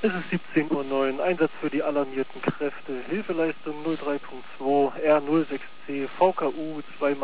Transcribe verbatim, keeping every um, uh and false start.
Es ist siebzehn Uhr neun, Einsatz für die alarmierten Kräfte, Hilfeleistung null drei Punkt zwei, R null sechs C, V K U zwei